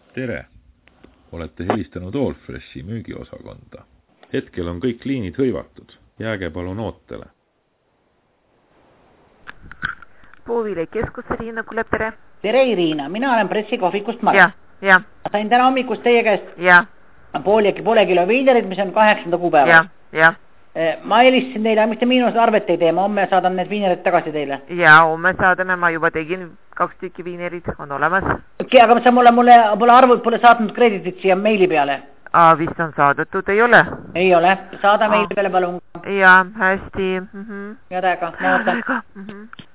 Tere! Olete helistanud Allfreshi müügiosakonda. Hetkel on kõik liinid hõivatud. Jääge palun ootele. Puuvile keskus, Riina kuuleb, tere. Tere Irina, mina olen pressikohvikust Mart. Ja. Sain täna hommikust teie käest poole kilo viinerid, mis on 8. kuupäeval. Ja. Ma helistasin teile, mis te miinus arvet ei tee, ma homme saadan need viinerid tagasi teile. Ja, homme saadame, ma juba tegin 2 tükki viinerid, on olemas. Okei, aga sa mulle arvud pole saatnud kreditit siia meili peale. Vist on saadetud, ei ole? Ei ole, saada meili peale palun. Ja, hästi. Head aega, ma ootan.